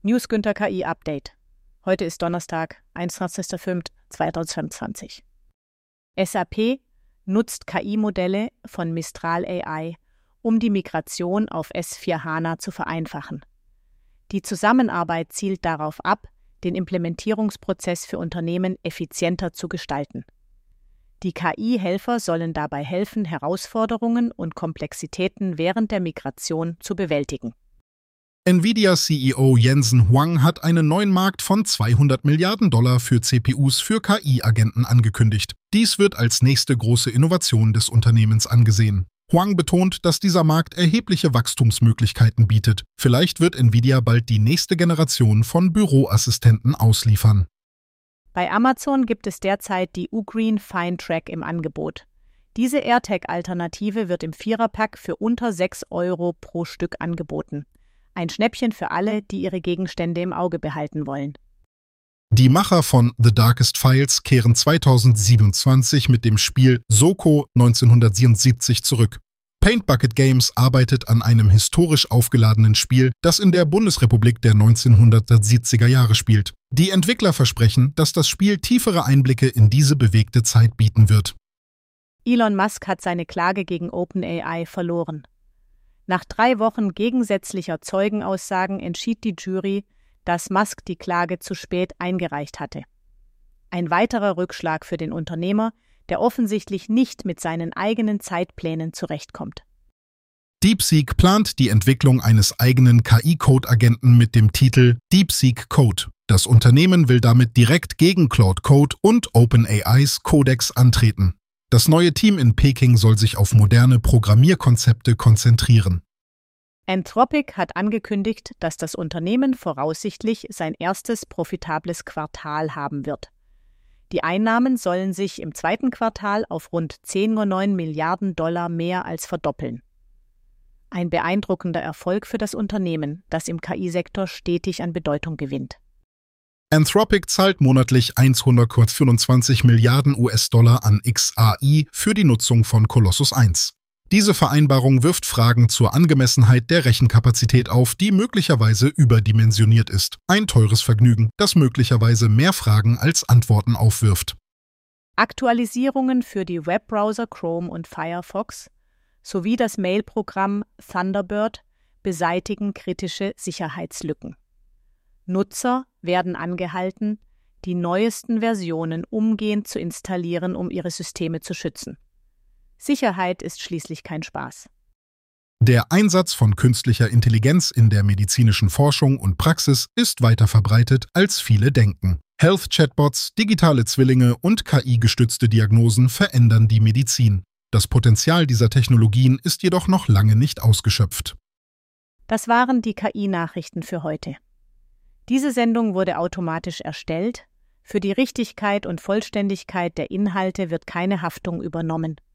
News Günther KI Update. Heute ist Donnerstag, 21.05.2022. SAP nutzt KI-Modelle von Mistral AI, um die Migration auf S/4HANA zu vereinfachen. Die Zusammenarbeit zielt darauf ab, den Implementierungsprozess für Unternehmen effizienter zu gestalten. Die KI-Helfer sollen dabei helfen, Herausforderungen und Komplexitäten während der Migration zu bewältigen. Nvidia-CEO Jensen Huang hat einen neuen Markt von $200 Milliarden für CPUs für KI-Agenten angekündigt. Dies wird als nächste große Innovation des Unternehmens angesehen. Huang betont, dass dieser Markt erhebliche Wachstumsmöglichkeiten bietet. Vielleicht wird Nvidia bald die nächste Generation von Büroassistenten ausliefern. Bei Amazon gibt es derzeit die Ugreen Fine Track im Angebot. Diese AirTag-Alternative wird im Viererpack für unter 6 € pro Stück angeboten. Ein Schnäppchen für alle, die ihre Gegenstände im Auge behalten wollen. Die Macher von The Darkest Files kehren 2027 mit dem Spiel Soko 1977 zurück. Paint Bucket Games arbeitet an einem historisch aufgeladenen Spiel, das in der Bundesrepublik der 1970er Jahre spielt. Die Entwickler versprechen, dass das Spiel tiefere Einblicke in diese bewegte Zeit bieten wird. Elon Musk hat seine Klage gegen OpenAI verloren. Nach 3 Wochen gegensätzlicher Zeugenaussagen entschied die Jury, dass Musk die Klage zu spät eingereicht hatte. Ein weiterer Rückschlag für den Unternehmer, der offensichtlich nicht mit seinen eigenen Zeitplänen zurechtkommt. DeepSeek plant die Entwicklung eines eigenen KI-Code-Agenten mit dem Titel DeepSeek Code. Das Unternehmen will damit direkt gegen Claude Code und OpenAIs Codex antreten. Das neue Team in Peking soll sich auf moderne Programmierkonzepte konzentrieren. Anthropic hat angekündigt, dass das Unternehmen voraussichtlich sein erstes profitables Quartal haben wird. Die Einnahmen sollen sich im 2. Quartal auf rund $10,9 Milliarden mehr als verdoppeln. Ein beeindruckender Erfolg für das Unternehmen, das im KI-Sektor stetig an Bedeutung gewinnt. Anthropic zahlt monatlich 125 Milliarden US-Dollar an XAI für die Nutzung von Colossus 1. Diese Vereinbarung wirft Fragen zur Angemessenheit der Rechenkapazität auf, die möglicherweise überdimensioniert ist. Ein teures Vergnügen, das möglicherweise mehr Fragen als Antworten aufwirft. Aktualisierungen für die Webbrowser Chrome und Firefox sowie das Mailprogramm Thunderbird beseitigen kritische Sicherheitslücken. Nutzer werden angehalten, die neuesten Versionen umgehend zu installieren, um ihre Systeme zu schützen. Sicherheit ist schließlich kein Spaß. Der Einsatz von künstlicher Intelligenz in der medizinischen Forschung und Praxis ist weiter verbreitet, als viele denken. Health-Chatbots, digitale Zwillinge und KI-gestützte Diagnosen verändern die Medizin. Das Potenzial dieser Technologien ist jedoch noch lange nicht ausgeschöpft. Das waren die KI-Nachrichten für heute. Diese Sendung wurde automatisch erstellt. Für die Richtigkeit und Vollständigkeit der Inhalte wird keine Haftung übernommen.